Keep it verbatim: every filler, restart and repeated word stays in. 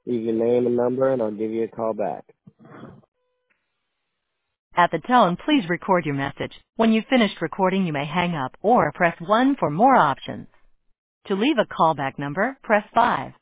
You can name a number and I'll give you a call back. At the tone, please record your message. When you've finished recording, you may hang up or press one for more options. To leave a callback number, press five.